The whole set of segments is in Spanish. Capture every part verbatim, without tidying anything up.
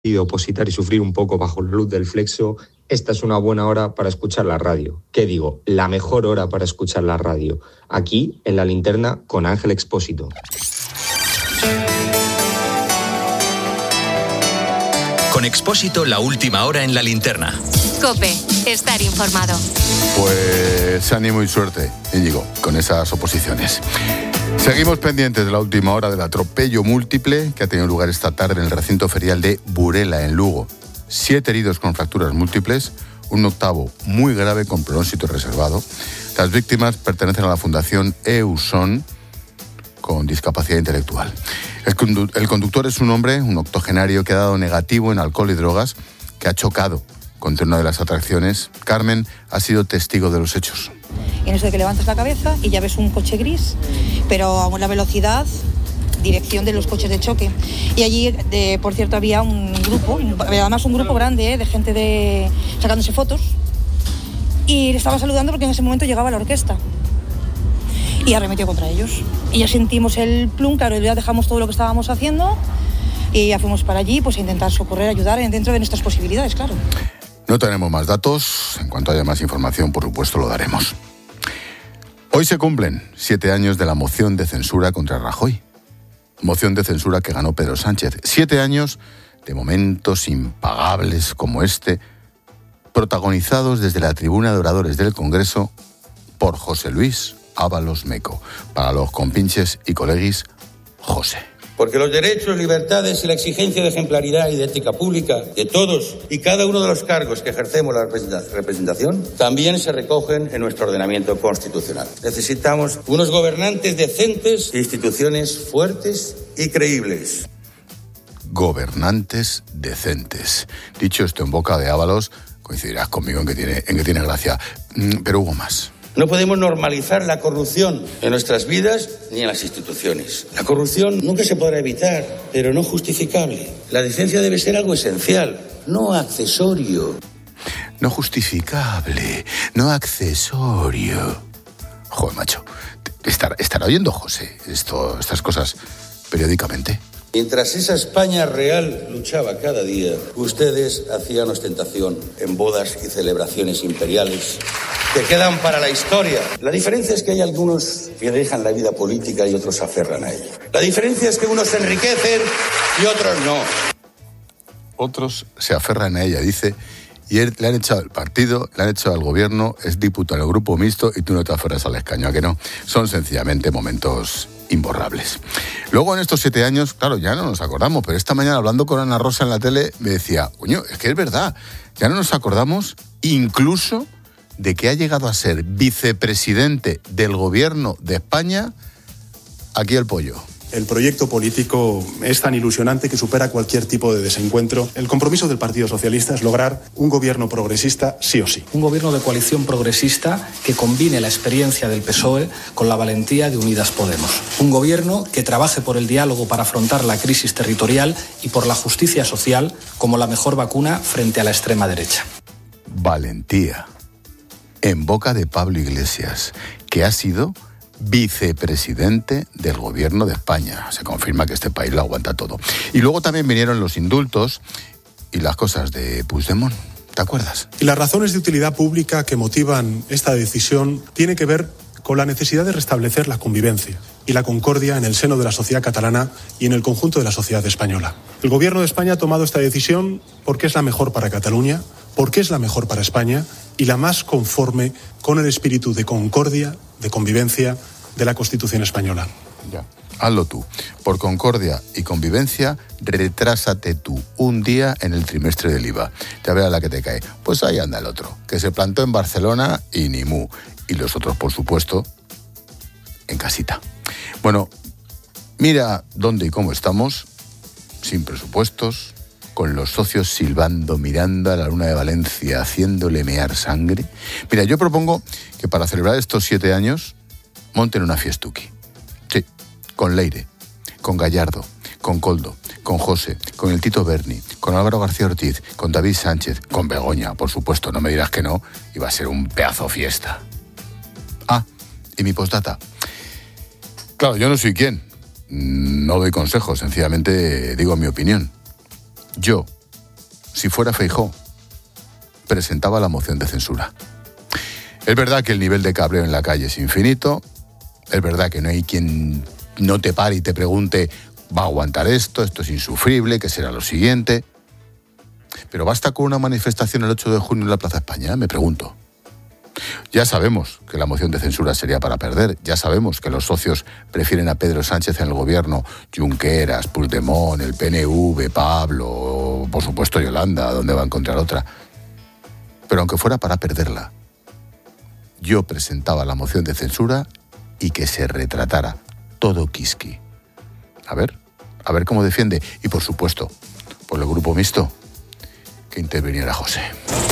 opositar y sufrir un poco bajo la luz del Flexo, esta es una buena hora para escuchar la radio. ¿Qué digo? La mejor hora para escuchar la radio. Aquí, en La Linterna, con Ángel Expósito. Con Expósito, la última hora en La Linterna. COPE, estar informado. Pues ánimo y suerte, Íñigo, con esas oposiciones. Seguimos pendientes de la última hora del atropello múltiple que ha tenido lugar esta tarde en el recinto ferial de Burela, en Lugo. Siete heridos con fracturas múltiples, un octavo muy grave con pronósito reservado. Las víctimas pertenecen a la Fundación Euson, con discapacidad intelectual. El, condu- el conductor es un hombre, un octogenario, que ha dado negativo en alcohol y drogas, que ha chocado contra una de las atracciones. Carmen ha sido testigo de los hechos. Y en eso de que levantas la cabeza y ya ves un coche gris, pero a una velocidad, dirección de los coches de choque. Y allí, de, por cierto, había un grupo, además un grupo grande, ¿eh? de gente de sacándose fotos. Y le estaba saludando porque en ese momento llegaba la orquesta. Y arremetió contra ellos. Y ya sentimos el plum, claro, ya dejamos todo lo que estábamos haciendo y ya fuimos para allí pues, a intentar socorrer, ayudar dentro de nuestras posibilidades, claro. No tenemos más datos. En cuanto haya más información, por supuesto, lo daremos. Hoy se cumplen siete años de la moción de censura contra Rajoy. Moción de censura que ganó Pedro Sánchez. Siete años de momentos impagables como este, protagonizados desde la tribuna de oradores del Congreso por José Luis Ábalos Meco. Para los compinches y coleguis, José. Porque los derechos, libertades y la exigencia de ejemplaridad y de ética pública de todos y cada uno de los cargos que ejercemos la representación también se recogen en nuestro ordenamiento constitucional. Necesitamos unos gobernantes decentes e instituciones fuertes y creíbles. Gobernantes decentes. Dicho esto en boca de Ábalos, coincidirás conmigo en que tiene, en que tiene gracia. Pero hubo más. No podemos normalizar la corrupción en nuestras vidas ni en las instituciones. La corrupción nunca se podrá evitar, pero no justificable. La decencia debe ser algo esencial, no accesorio. No justificable, no accesorio. Joder, macho, ¿estará, estará oyendo José esto, estas cosas periódicamente? Mientras esa España real luchaba cada día, ustedes hacían ostentación en bodas y celebraciones imperiales que quedan para la historia. La diferencia es que hay algunos que dejan la vida política y otros se aferran a ella. La diferencia es que unos se enriquecen y otros no. Otros se aferran a ella, dice, y él, le han echado el partido, le han echado al gobierno, es diputado en el grupo mixto y tú no te aferras al escaño, ¿a que no? Son sencillamente momentos imborrables. Luego en estos siete años, claro, ya no nos acordamos, pero esta mañana hablando con Ana Rosa en la tele me decía, coño, es que es verdad, ya no nos acordamos incluso de que ha llegado a ser vicepresidente del gobierno de España aquí el Pollo. El proyecto político es tan ilusionante que supera cualquier tipo de desencuentro. El compromiso del Partido Socialista es lograr un gobierno progresista sí o sí. Un gobierno de coalición progresista que combine la experiencia del P S O E con la valentía de Unidas Podemos. Un gobierno que trabaje por el diálogo para afrontar la crisis territorial y por la justicia social como la mejor vacuna frente a la extrema derecha. Valentía. En boca de Pablo Iglesias, que ha sido vicepresidente del gobierno de España. Se confirma que este país lo aguanta todo. Y luego también vinieron los indultos y las cosas de Puigdemont. ¿Te acuerdas? Y las razones de utilidad pública que motivan esta decisión tienen que ver con la necesidad de restablecer la convivencia y la concordia en el seno de la sociedad catalana y en el conjunto de la sociedad española. El gobierno de España ha tomado esta decisión porque es la mejor para Cataluña, porque es la mejor para España y la más conforme con el espíritu de concordia, de convivencia de la Constitución española. Ya, hazlo tú. Por concordia y convivencia, retrásate tú un día en el trimestre del I V A. Ya verás la que te cae. Pues ahí anda el otro, que se plantó en Barcelona y ni mu. Y los otros, por supuesto, en casita. Bueno, mira dónde y cómo estamos, sin presupuestos, con los socios silbando, mirando a la luna de Valencia, haciéndole mear sangre. Mira, yo propongo que para celebrar estos siete años monten una fiestuki. Sí, con Leire, con Gallardo, con Coldo, con José, con el Tito Berni, con Álvaro García Ortiz, con David Sánchez, con Begoña, por supuesto, no me dirás que no, y va a ser un pedazo fiesta. Ah, y mi postdata. Claro, yo no soy quien, no doy consejos, sencillamente digo mi opinión. Yo, si fuera Feijóo, presentaba la moción de censura. Es verdad que el nivel de cabreo en la calle es infinito, es verdad que no hay quien no te pare y te pregunte, ¿va a aguantar esto? Esto es insufrible, ¿qué será lo siguiente? Pero basta con una manifestación el ocho de junio en la Plaza España, me pregunto. Ya sabemos que la moción de censura sería para perder, ya sabemos que los socios prefieren a Pedro Sánchez en el gobierno, Junqueras, Puigdemont, el P N V, Pablo, por supuesto Yolanda, ¿dónde va a encontrar otra? Pero aunque fuera para perderla, yo presentaba la moción de censura y que se retratara todo Kiski. A ver, a ver cómo defiende. Y por supuesto, por el grupo mixto, que interviniera José.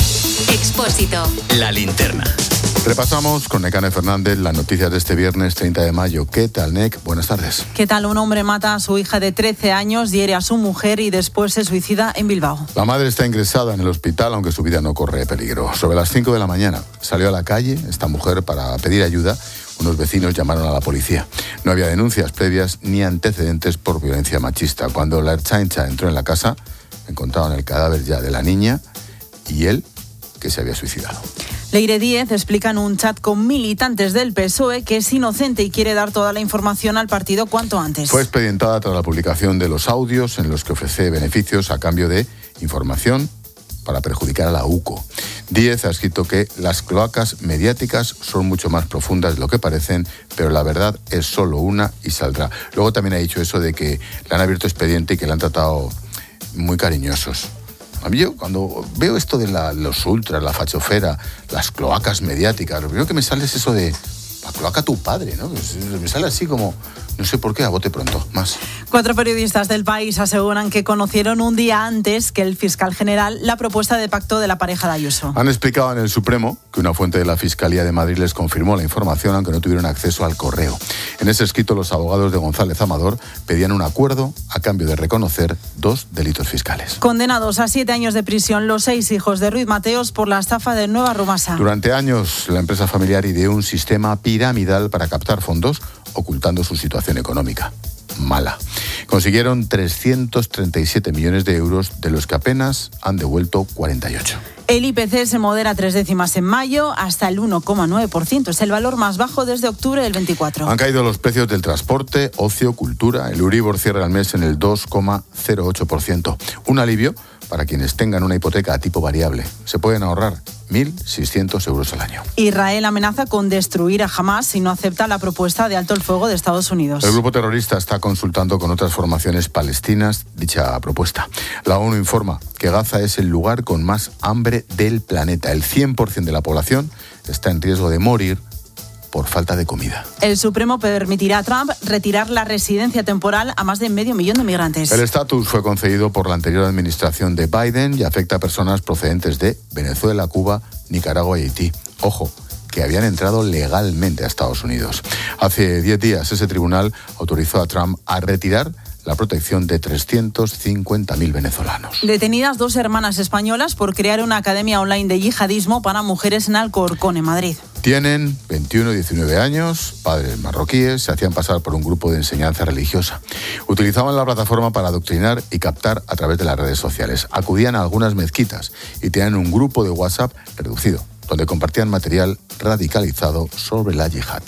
Expósito. La linterna. Repasamos con Nekane Fernández las noticias de este viernes treinta de mayo. ¿Qué tal, Nek? Buenas tardes. ¿Qué tal? Un hombre mata a su hija de trece años, hiere a su mujer y después se suicida en Bilbao. La madre está ingresada en el hospital, aunque su vida no corre peligro. Sobre las cinco de la mañana salió a la calle esta mujer para pedir ayuda. Unos vecinos llamaron a la policía. No había denuncias previas ni antecedentes por violencia machista. Cuando la Ertzaintza entró en la casa, encontraron el cadáver ya de la niña y él, que se había suicidado. Leire Díez explica en un chat con militantes del P S O E que es inocente y quiere dar toda la información al partido cuanto antes. Fue expedientada tras la publicación de los audios en los que ofrece beneficios a cambio de información para perjudicar a la U C O. Díez ha escrito que las cloacas mediáticas son mucho más profundas de lo que parecen, pero la verdad es solo una y saldrá. Luego también ha dicho eso de que le han abierto expediente y que le han tratado muy cariñosos. A mí yo cuando veo esto de la, los ultras, la fachofera, las cloacas mediáticas, lo primero que me sale es eso de la cloaca tu padre, ¿no? Me sale así como, no sé por qué, a bote pronto, más. Cuatro periodistas del País aseguran que conocieron un día antes que el fiscal general la propuesta de pacto de la pareja de Ayuso. Han explicado en el Supremo que una fuente de la Fiscalía de Madrid les confirmó la información, aunque no tuvieron acceso al correo. En ese escrito, los abogados de González Amador pedían un acuerdo a cambio de reconocer dos delitos fiscales. Condenados a siete años de prisión los seis hijos de Ruiz Mateos por la estafa de Nueva Rumasa. Durante años, la empresa familiar ideó un sistema piramidal para captar fondos, ocultando su situación económica. Mala. Consiguieron trescientos treinta y siete millones de euros, de los que apenas han devuelto cuarenta y ocho. El I P C se modera tres décimas en mayo hasta el uno coma nueve por ciento. Es el valor más bajo desde octubre del veinticuatro. Han caído los precios del transporte, ocio, cultura. El Euribor cierra el mes en el dos coma cero ocho por ciento. Un alivio para quienes tengan una hipoteca a tipo variable. Se pueden ahorrar mil seiscientos euros al año. Israel amenaza con destruir a Hamás si no acepta la propuesta de alto el fuego de Estados Unidos. El grupo terrorista está consultando con otras formaciones palestinas dicha propuesta. La ONU informa que Gaza es el lugar con más hambre del planeta. El cien por ciento de la población está en riesgo de morir por falta de comida. El Supremo permitirá a Trump retirar la residencia temporal a más de medio millón de migrantes. El estatus fue concedido por la anterior administración de Biden y afecta a personas procedentes de Venezuela, Cuba, Nicaragua y Haití. Ojo, que habían entrado legalmente a Estados Unidos. Hace diez días ese tribunal autorizó a Trump a retirar la protección de trescientos cincuenta mil venezolanos. Detenidas dos hermanas españolas por crear una academia online de yihadismo para mujeres en Alcorcón, en Madrid. Tienen veintiuno y diecinueve años, padres marroquíes, se hacían pasar por un grupo de enseñanza religiosa. Utilizaban la plataforma para adoctrinar y captar a través de las redes sociales. Acudían a algunas mezquitas y tenían un grupo de WhatsApp reducido, donde compartían material radicalizado sobre la yihad.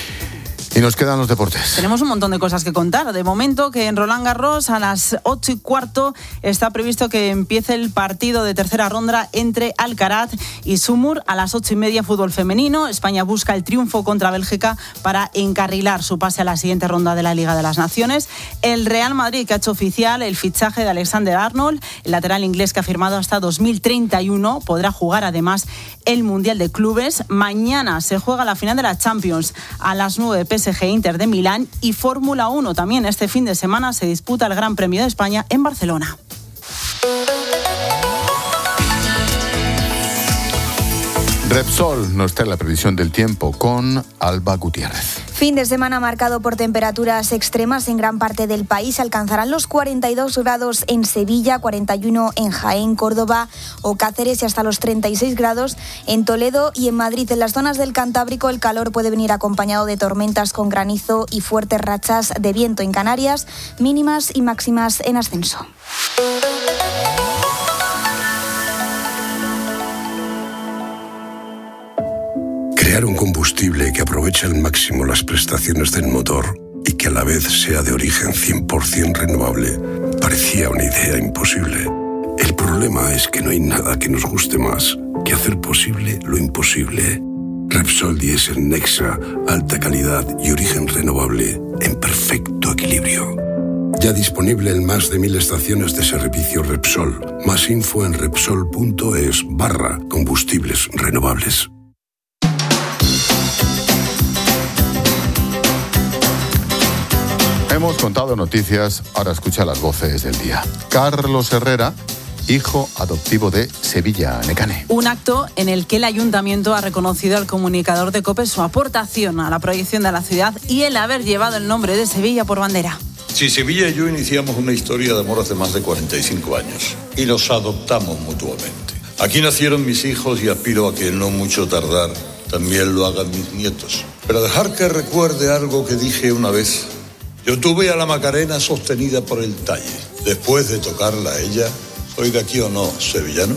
Y nos quedan los deportes. Tenemos un montón de cosas que contar. De momento que en Roland Garros a las ocho y cuarto está previsto que empiece el partido de tercera ronda entre Alcaraz y Sumur. A las ocho y media fútbol femenino. España busca el triunfo contra Bélgica para encarrilar su pase a la siguiente ronda de la Liga de las Naciones. El Real Madrid, que ha hecho oficial el fichaje de Alexander Arnold, el lateral inglés que ha firmado hasta dos mil treinta y uno, podrá jugar además el Mundial de Clubes. Mañana se juega la final de la Champions a las nueve. P S G Inter de Milán y Fórmula uno. También este fin de semana se disputa el Gran Premio de España en Barcelona. Repsol nos trae la previsión del tiempo con Alba Gutiérrez. Fin de semana marcado por temperaturas extremas en gran parte del país. Alcanzarán los cuarenta y dos grados en Sevilla, cuarenta y uno en Jaén, Córdoba o Cáceres y hasta los treinta y seis grados en Toledo y en Madrid. En las zonas del Cantábrico el calor puede venir acompañado de tormentas con granizo y fuertes rachas de viento. En Canarias, mínimas y máximas en ascenso. Crear un combustible que aproveche al máximo las prestaciones del motor y que a la vez sea de origen cien por ciento renovable parecía una idea imposible. El problema es que no hay nada que nos guste más que hacer posible lo imposible. Repsol Diesel Nexa, alta calidad y origen renovable en perfecto equilibrio. Ya disponible en más de mil estaciones de servicio Repsol. Más info en Repsol.es barra combustibles renovables. Hemos contado noticias, ahora escucha las voces del día. Carlos Herrera, hijo adoptivo de Sevilla Necane. Un acto en el que el ayuntamiento ha reconocido al comunicador de COPE su aportación a la proyección de la ciudad y el haber llevado el nombre de Sevilla por bandera. Sí, Sevilla y yo iniciamos una historia de amor hace más de cuarenta y cinco años y nos adoptamos mutuamente. Aquí nacieron mis hijos y aspiro a que no mucho tardar también lo hagan mis nietos. Pero dejar que recuerde algo que dije una vez. Yo tuve a la Macarena sostenida por el talle. Después de tocarla a ella, ¿soy de aquí o no, sevillano?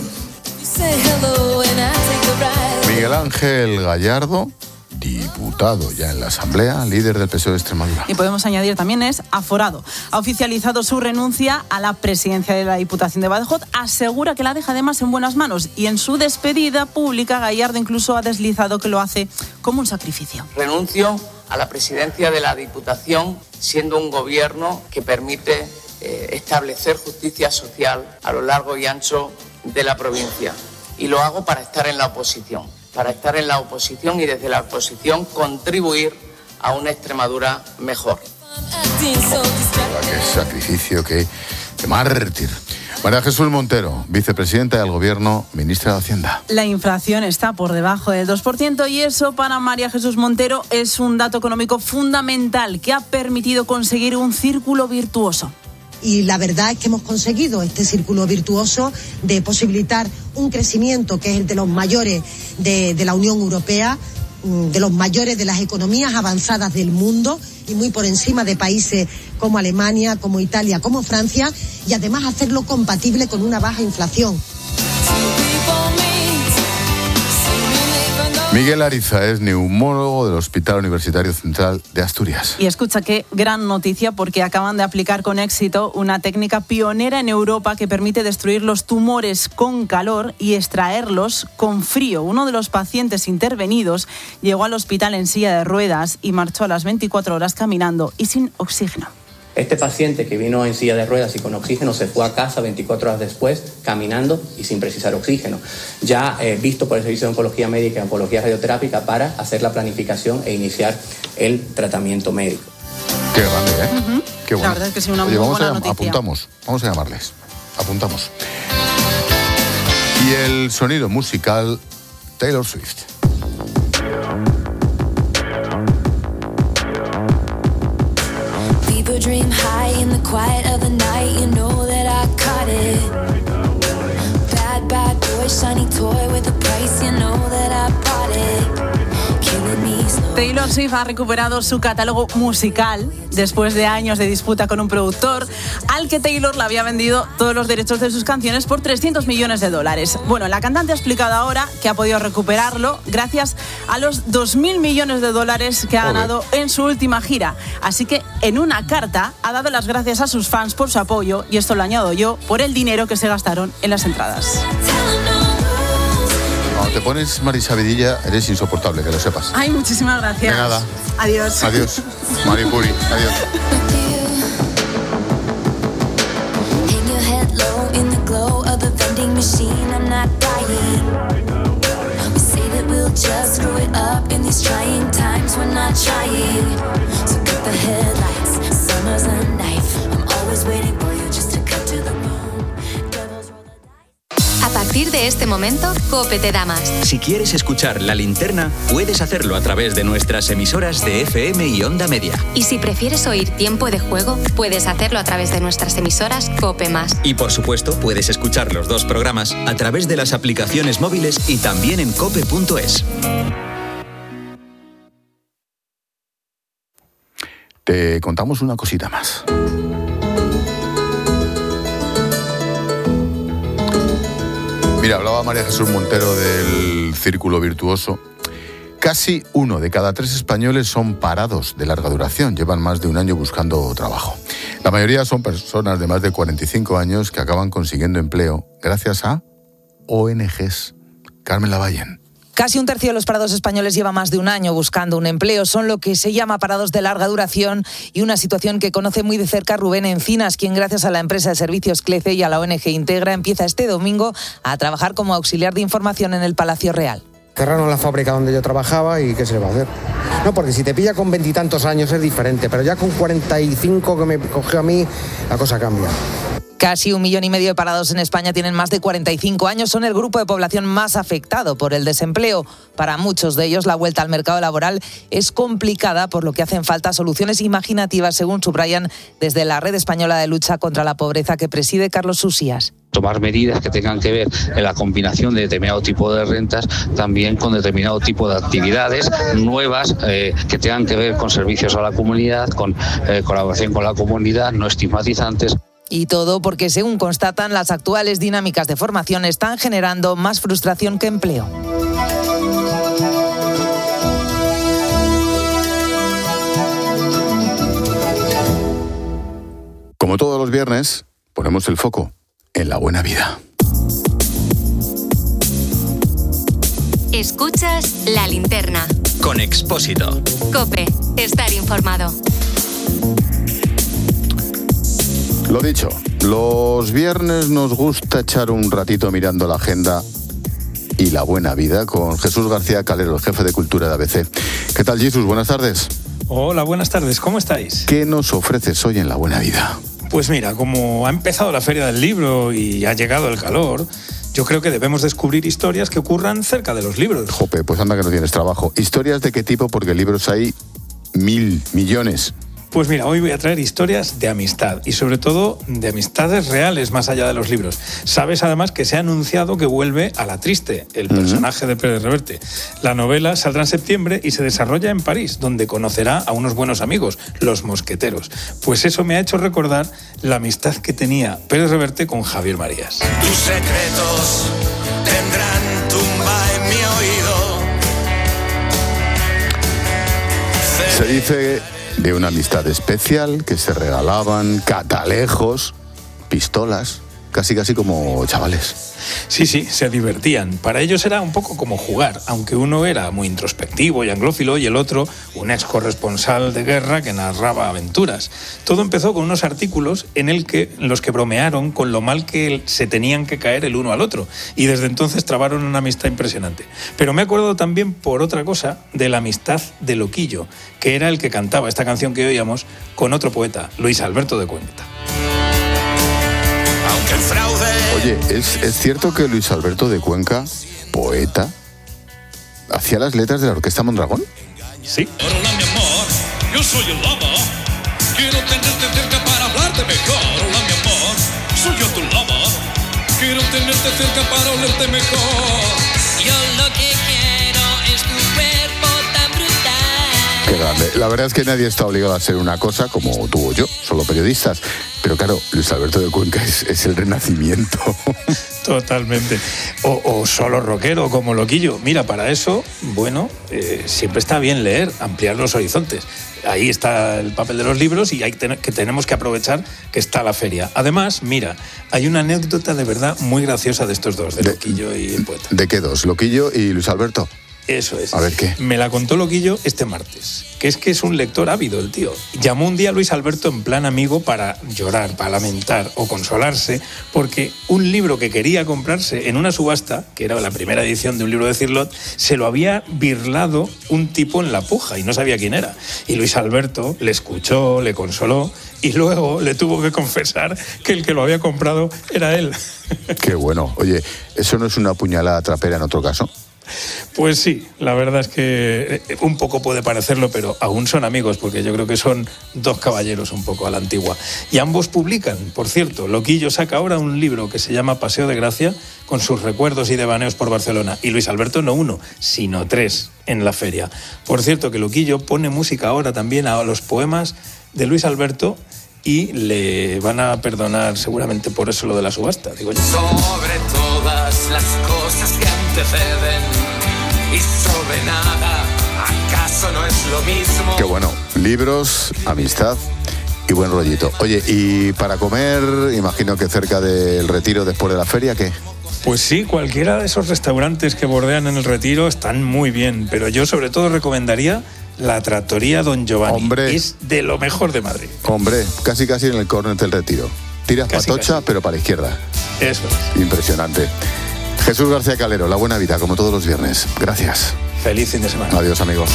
Miguel Ángel Gallardo, diputado ya en la Asamblea, líder del P S O E de Extremadura. Y podemos añadir también es aforado. Ha oficializado su renuncia a la presidencia de la Diputación de Badajoz. Asegura que la deja además en buenas manos. Y en su despedida pública, Gallardo incluso ha deslizado que lo hace como un sacrificio. Renuncio a la presidencia de la Diputación, siendo un gobierno que permite eh, establecer justicia social a lo largo y ancho de la provincia. Y lo hago para estar en la oposición, para estar en la oposición y desde la oposición contribuir a una Extremadura mejor. Qué sacrificio, qué, qué mártir. María Jesús Montero, vicepresidenta del Gobierno, ministra de Hacienda. La inflación está por debajo del dos por ciento y eso para María Jesús Montero es un dato económico fundamental que ha permitido conseguir un círculo virtuoso. Y la verdad es que hemos conseguido este círculo virtuoso de posibilitar un crecimiento que es el de los mayores de, de la Unión Europea, de los mayores de las economías avanzadas del mundo y muy por encima de países como Alemania, como Italia, como Francia, y además hacerlo compatible con una baja inflación. Miguel Ariza es neumólogo del Hospital Universitario Central de Asturias. Y escucha qué gran noticia porque acaban de aplicar con éxito una técnica pionera en Europa que permite destruir los tumores con calor y extraerlos con frío. Uno de los pacientes intervenidos llegó al hospital en silla de ruedas y marchó a las veinticuatro horas caminando y sin oxígeno. Este paciente que vino en silla de ruedas y con oxígeno se fue a casa veinticuatro horas después, caminando y sin precisar oxígeno. Ya eh, visto por el Servicio de Oncología Médica y Oncología Radioterápica para hacer la planificación e iniciar el tratamiento médico. Qué grande, ¿eh? Uh-huh. Qué bueno. La verdad es que sí, una Oye, muy vamos buena a llam- noticia. Apuntamos, vamos a llamarles. Apuntamos. Y el sonido musical, Taylor Swift. People dream high in the quiet of the night. You know that I caught it. Bad, bad boy, shiny toy with a price. You know that I bought it. Killing me slow. Taylor Swift ha recuperado su catálogo musical después de años de disputa con un productor al que Taylor le había vendido todos los derechos de sus canciones por trescientos millones de dólares. Bueno, la cantante ha explicado ahora que ha podido recuperarlo gracias a los dos mil millones de dólares que ha Joder. ganado en su última gira. Así que en una carta ha dado las gracias a sus fans por su apoyo, y esto lo añado yo, por el dinero que se gastaron en las entradas. Cuando te pones Marisa Vidilla, eres insoportable, que lo sepas. Ay, muchísimas gracias. De nada. Adiós. Adiós. Maripuri, adiós. Hang your head low in the glow of the vending machine. I'm not dying. We say that we'll just screw it up in these trying times. We're not trying. So cut the headlights. Summer's a knife. I'm always waiting for you just to cut to the bone. Devils roll the dice. A partir de este momento, COPE te da más. Si quieres escuchar La Linterna, puedes hacerlo a través de nuestras emisoras de F M y Onda Media. Y si prefieres oír Tiempo de Juego, puedes hacerlo a través de nuestras emisoras COPE más. Y por supuesto, puedes escuchar los dos programas a través de las aplicaciones móviles y también en cope punto es. Te contamos una cosita más. Mira, hablaba María Jesús Montero del círculo virtuoso. Casi uno de cada tres españoles son parados de larga duración, llevan más de un año buscando trabajo. La mayoría son personas de más de cuarenta y cinco años que acaban consiguiendo empleo gracias a O N Ges. Carmen Lavallen. Casi un tercio de los parados españoles lleva más de un año buscando un empleo. Son lo que se llama parados de larga duración y una situación que conoce muy de cerca Rubén Encinas, quien gracias a la empresa de servicios CLECE y a la O N G Integra empieza este domingo a trabajar como auxiliar de información en el Palacio Real. Cerraron la fábrica donde yo trabajaba y ¿qué se le va a hacer? No, porque si te pilla con veintitantos años es diferente, pero ya con cuarenta y cinco que me cogió a mí, la cosa cambia. Casi un millón y medio de parados en España tienen más de cuarenta y cinco años, son el grupo de población más afectado por el desempleo. Para muchos de ellos la vuelta al mercado laboral es complicada, por lo que hacen falta soluciones imaginativas, según subrayan desde la Red Española de Lucha contra la Pobreza que preside Carlos Susías. Tomar medidas que tengan que ver en la combinación de determinado tipo de rentas, también con determinado tipo de actividades nuevas eh, que tengan que ver con servicios a la comunidad, con eh, colaboración con la comunidad, no estigmatizantes. Y todo porque, según constatan, las actuales dinámicas de formación están generando más frustración que empleo. Como todos los viernes, ponemos el foco en la buena vida. Escuchas La Linterna. Con Expósito. COPE. Estar informado. Lo dicho, los viernes nos gusta echar un ratito mirando la agenda y la buena vida con Jesús García Calero, el jefe de cultura de A B C. ¿Qué tal, Jesús? Buenas tardes. Hola, buenas tardes. ¿Cómo estáis? ¿Qué nos ofreces hoy en la buena vida? Pues mira, como ha empezado la Feria del Libro y ha llegado el calor, yo creo que debemos descubrir historias que ocurran cerca de los libros. Jope, pues anda que no tienes trabajo. ¿Historias de qué tipo? Porque libros hay mil millones. Pues mira, hoy voy a traer historias de amistad y sobre todo de amistades reales más allá de los libros. Sabes además que se ha anunciado que vuelve a La Triste, el personaje uh-huh. de Pérez Reverte. La novela saldrá en septiembre y se desarrolla en París, donde conocerá a unos buenos amigos, los mosqueteros. Pues eso me ha hecho recordar la amistad que tenía Pérez Reverte con Javier Marías. Tus secretos tendrán tumba en mi oído. Se dice de una amistad especial, que se regalaban catalejos, pistolas, casi casi como chavales. Sí, sí, se divertían. Para ellos era un poco como jugar, aunque uno era muy introspectivo y anglófilo y el otro un ex corresponsal de guerra que narraba aventuras. Todo empezó con unos artículos en el que, los que bromearon con lo mal que se tenían que caer el uno al otro, y desde entonces trabaron una amistad impresionante. Pero me acuerdo también, por otra cosa, de la amistad de Loquillo, que era el que cantaba esta canción que oíamos con otro poeta, Luis Alberto de Cuenca. Oye, ¿es, ¿es cierto que Luis Alberto de Cuenca, poeta, hacía las letras de la Orquesta Mondragón? Sí. Hola, mi amor, yo soy el lobo. Quiero tenerte cerca para hablarte mejor. Hola, mi amor, soy yo tu lobo. Quiero tenerte cerca para olerte mejor. Yo lo que quiero es tu cuerpo tan brutal. Qué grande. La verdad es que nadie está obligado a hacer una cosa como tú o yo, solo periodistas. Pero claro, Luis Alberto de Cuenca es, es el renacimiento. Totalmente. O, o solo rockero como Loquillo. Mira, para eso, bueno, eh, siempre está bien leer, ampliar los horizontes. Ahí está el papel de los libros y hay que tenemos que aprovechar que está la feria. Además, mira, hay una anécdota de verdad muy graciosa de estos dos, de, de Loquillo y el poeta. ¿De qué dos? ¿Loquillo y Luis Alberto? Eso es. A ver, ¿qué? Me la contó Loquillo este martes, que es que es un lector ávido el tío. Llamó un día a Luis Alberto en plan amigo para llorar, para lamentar o consolarse, porque un libro que quería comprarse en una subasta, que era la primera edición de un libro de Cirlot, se lo había birlado un tipo en La Puja y no sabía quién era. Y Luis Alberto le escuchó, le consoló y luego le tuvo que confesar que el que lo había comprado era él. Qué bueno. Oye, ¿eso no es una puñalada trapera en otro caso? Pues sí, la verdad es que un poco puede parecerlo, pero aún son amigos, porque yo creo que son dos caballeros un poco a la antigua. Y ambos publican, por cierto. Loquillo saca ahora un libro que se llama Paseo de Gracia, con sus recuerdos y devaneos por Barcelona. Y Luis Alberto no uno, sino tres en la feria. Por cierto, que Loquillo pone música ahora también a los poemas de Luis Alberto y le van a perdonar seguramente por eso lo de la subasta, digo yo. Sobre todas las cosas que anteceden y sobre nada eso no es lo mismo. Qué bueno. Libros, amistad y buen rollito. Oye, y para comer, imagino que cerca del Retiro, después de la feria, ¿qué? Pues sí, cualquiera de esos restaurantes que bordean en el Retiro están muy bien, pero yo sobre todo recomendaría la Trattoria Don Giovanni. Hombre. Es de lo mejor de Madrid. Hombre, casi casi en el córner del Retiro. Tiras Casi, patocha, casi. pero para la izquierda. Eso es. Impresionante. Jesús García Calero, La Buena Vida, como todos los viernes. Gracias. Feliz fin de semana. Adiós, amigos.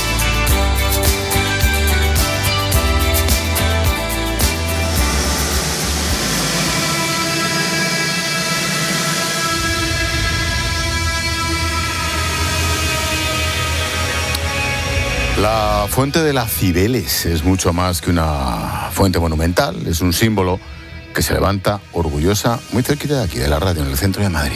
La fuente de las Cibeles es mucho más que una fuente monumental, es un símbolo que se levanta orgullosa muy cerquita de aquí, de la radio, en el centro de Madrid.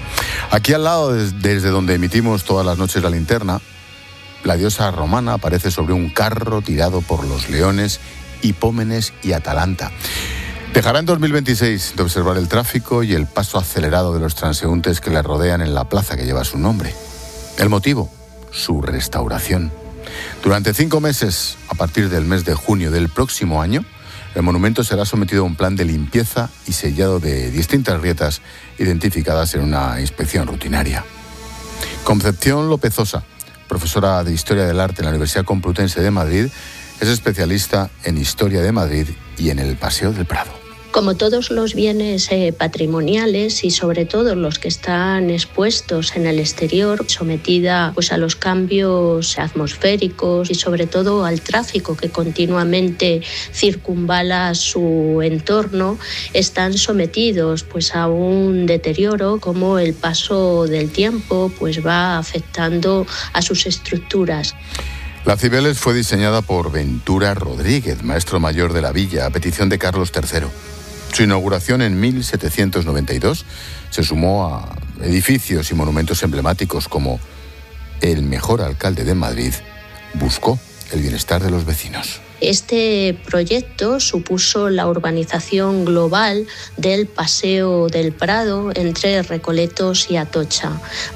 Aquí al lado, desde donde emitimos todas las noches la linterna, la diosa romana aparece sobre un carro tirado por los leones Hipómenes y Atalanta. Dejará en dos mil veintiséis de observar el tráfico y el paso acelerado de los transeúntes que le rodean en la plaza que lleva su nombre. El motivo, su restauración. Durante cinco meses, a partir del mes de junio del próximo año, el monumento será sometido a un plan de limpieza y sellado de distintas grietas identificadas en una inspección rutinaria. Concepción Lopezosa, profesora de Historia del Arte en la Universidad Complutense de Madrid, es especialista en Historia de Madrid y en el Paseo del Prado. Como todos los bienes eh, patrimoniales y sobre todo los que están expuestos en el exterior, sometida pues, a los cambios atmosféricos y sobre todo al tráfico que continuamente circunvala su entorno, están sometidos pues, a un deterioro como el paso del tiempo pues, va afectando a sus estructuras. La Cibeles fue diseñada por Ventura Rodríguez, maestro mayor de la villa, a petición de Carlos tercero. Su inauguración en mil setecientos noventa y dos se sumó a edificios y monumentos emblemáticos como el mejor alcalde de Madrid buscó el bienestar de los vecinos. Este proyecto supuso la urbanización global del Paseo del Prado entre Recoletos y Atocha.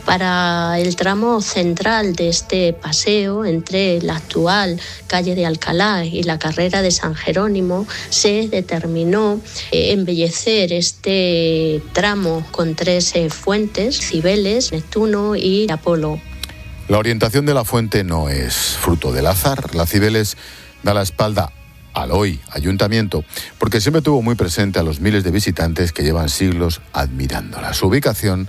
Para el tramo central de este paseo, entre la actual calle de Alcalá y la carrera de San Jerónimo, se determinó embellecer este tramo con tres fuentes, Cibeles, Neptuno y Apolo. La orientación de la fuente no es fruto del azar. La Cibeles da la espalda al hoy ayuntamiento porque siempre tuvo muy presente a los miles de visitantes que llevan siglos admirándola. Su ubicación,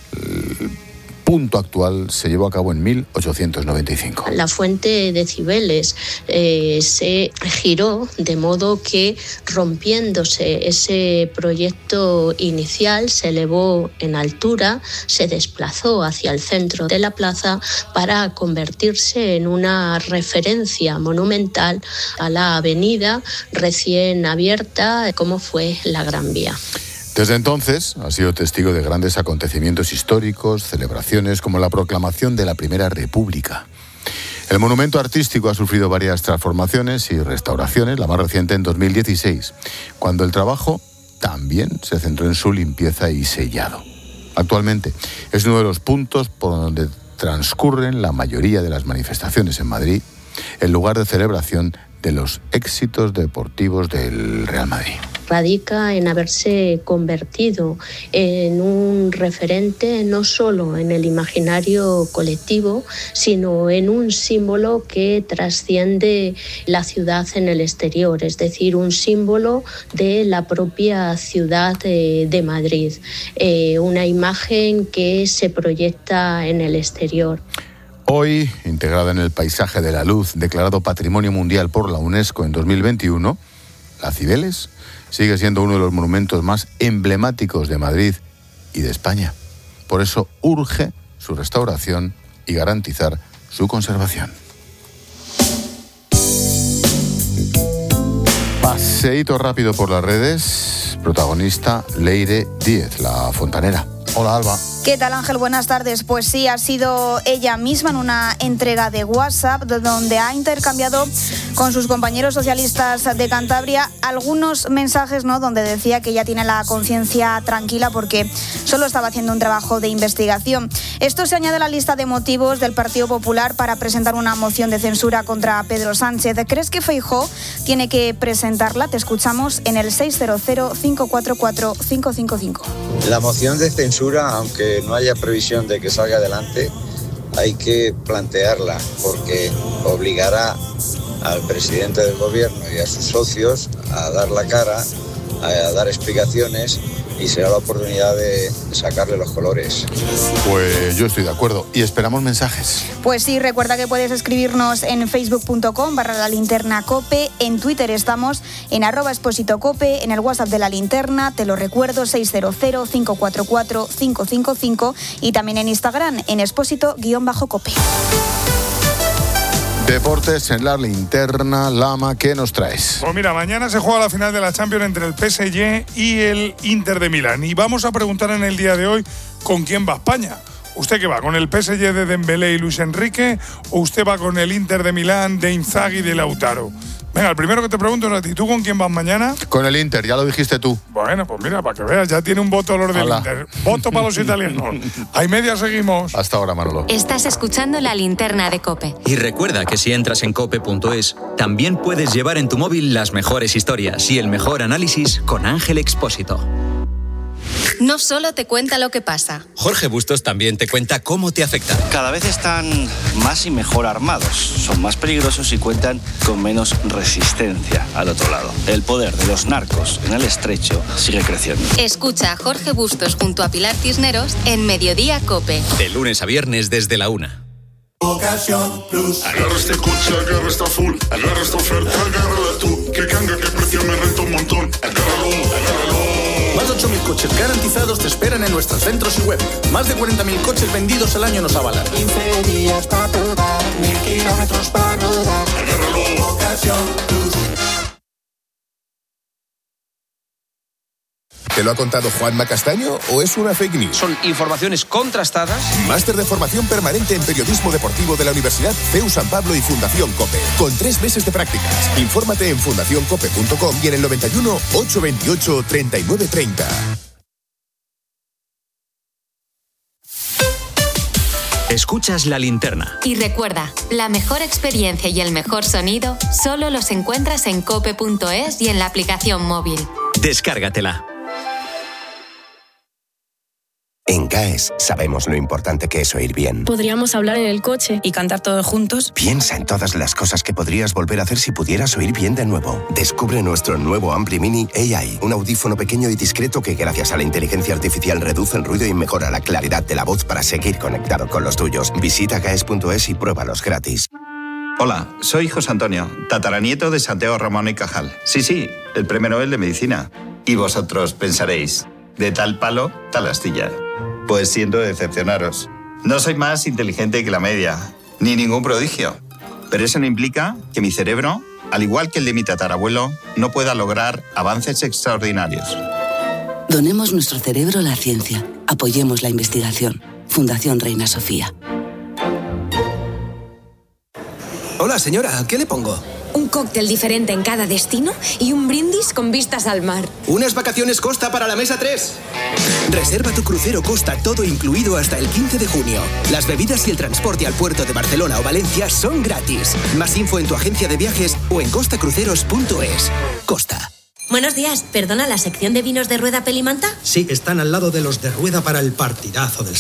el punto actual, se llevó a cabo en mil ochocientos noventa y cinco. La fuente de Cibeles eh, se giró de modo que, rompiéndose ese proyecto inicial, se elevó en altura, se desplazó hacia el centro de la plaza para convertirse en una referencia monumental a la avenida recién abierta, como fue la Gran Vía. Desde entonces ha sido testigo de grandes acontecimientos históricos, celebraciones como la proclamación de la Primera República. El monumento artístico ha sufrido varias transformaciones y restauraciones, la más reciente en dos mil dieciséis, cuando el trabajo también se centró en su limpieza y sellado. Actualmente es uno de los puntos por donde transcurren la mayoría de las manifestaciones en Madrid, el lugar de celebración de los éxitos deportivos del Real Madrid. Radica en haberse convertido en un referente no solo en el imaginario colectivo, sino en un símbolo que trasciende la ciudad en el exterior, es decir, un símbolo de la propia ciudad de, de Madrid, eh, una imagen que se proyecta en el exterior. Hoy, integrada en el paisaje de la luz, declarado Patrimonio Mundial por la UNESCO en dos mil veintiuno, la Cibeles sigue siendo uno de los monumentos más emblemáticos de Madrid y de España. Por eso urge su restauración y garantizar su conservación. Paseíto rápido por las redes, protagonista Leire Díez, la fontanera. Hola, Alba. ¿Qué tal, Ángel? Buenas tardes. Pues sí, ha sido ella misma en una entrega de WhatsApp donde ha intercambiado con sus compañeros socialistas de Cantabria algunos mensajes, ¿no?, donde decía que ella tiene la conciencia tranquila porque solo estaba haciendo un trabajo de investigación. Esto se añade a la lista de motivos del Partido Popular para presentar una moción de censura contra Pedro Sánchez. ¿Crees que Feijóo tiene que presentarla? Te escuchamos en el seis cero cero, cinco cuatro cuatro, cinco cinco cinco. La moción de censura, aunque no haya previsión de que salga adelante, hay que plantearla porque obligará al presidente del gobierno y a sus socios a dar la cara, a dar explicaciones, y será la oportunidad de sacarle los colores. Pues yo estoy de acuerdo y esperamos mensajes. Pues sí, recuerda que puedes escribirnos en facebook.com barra la linterna cope, en Twitter estamos en arroba expósito cope, en el WhatsApp de la linterna, te lo recuerdo, seis cero cero, cinco cuatro cuatro, cinco cinco cinco, y también en Instagram en expósito-cope. Deportes en la linterna. Lama, ¿qué nos traes? Pues mira, mañana se juega la final de la Champions entre el P S G y el Inter de Milán. Y vamos a preguntar en el día de hoy con quién va España. ¿Usted qué va? ¿Con el P S G de Dembélé y Luis Enrique? ¿O usted va con el Inter de Milán de Inzaghi y de Lautaro? Venga, el primero que te pregunto es a ti. ¿Tú con quién vas mañana? Con el Inter, ya lo dijiste tú. Bueno, pues mira, para que veas, ya tiene un voto Lord del Inter. Voto para los italianos. Hay media, seguimos. Hasta ahora, Manolo. Estás escuchando la linterna de COPE. Y recuerda que si entras en cope punto es, también puedes llevar en tu móvil las mejores historias y el mejor análisis con Ángel Expósito. No solo te cuenta lo que pasa. Jorge Bustos también te cuenta cómo te afecta. Cada vez están más y mejor armados, son más peligrosos y cuentan con menos resistencia al otro lado. El poder de los narcos en el estrecho sigue creciendo. Escucha a Jorge Bustos junto a Pilar Cisneros en Mediodía COPE. De lunes a viernes desde la una. Ocasión Plus. Agarra este coche, agarra esta full, agarra esta oferta, agárrala tú. Que canga, que precio, me renta un montón. Agárralo, agárralo. Más de ocho mil coches garantizados te esperan en nuestros centros y web. Más de cuarenta mil coches vendidos al año nos avalan. quince días para probar, mil kilómetros para rodar. Agárralo. Ocasión Plus. ¿Te lo ha contado Juanma Castaño o es una fake news? Son informaciones contrastadas. Máster de formación permanente en periodismo deportivo de la Universidad C E U San Pablo y Fundación COPE. Con tres meses de prácticas. Infórmate en fundación cope punto com y en el noventa y uno, ochocientos veintiocho, treinta y nueve treinta. Escuchas La Linterna. Y recuerda, la mejor experiencia y el mejor sonido solo los encuentras en cope punto es y en la aplicación móvil. Descárgatela. En C A E S sabemos lo importante que es oír bien. Podríamos hablar en el coche y cantar todos juntos. Piensa en todas las cosas que podrías volver a hacer si pudieras oír bien de nuevo. Descubre nuestro nuevo Ampli Mini A I, un audífono pequeño y discreto que gracias a la inteligencia artificial reduce el ruido y mejora la claridad de la voz para seguir conectado con los tuyos. Visita caes punto es y pruébalos gratis. Hola, soy José Antonio, tataranieto de Santiago Ramón y Cajal. Sí, sí, el premio Nobel de Medicina. Y vosotros pensaréis, de tal palo, tal astilla. Pues siento decepcionaros. No soy más inteligente que la media, ni ningún prodigio. Pero eso no implica que mi cerebro, al igual que el de mi tatarabuelo, no pueda lograr avances extraordinarios. Donemos nuestro cerebro a la ciencia. Apoyemos la investigación. Fundación Reina Sofía. Hola, señora, ¿qué le pongo? Un cóctel diferente en cada destino y un brindis con vistas al mar. Unas vacaciones Costa para la mesa tres. Reserva tu crucero Costa todo incluido hasta el quince de junio. Las bebidas y el transporte al puerto de Barcelona o Valencia son gratis. Más info en tu agencia de viajes o en costa cruceros punto es. Costa. Buenos días, ¿perdona la sección de vinos de Rueda Pelimanta? Sí, están al lado de los de Rueda para el partidazo del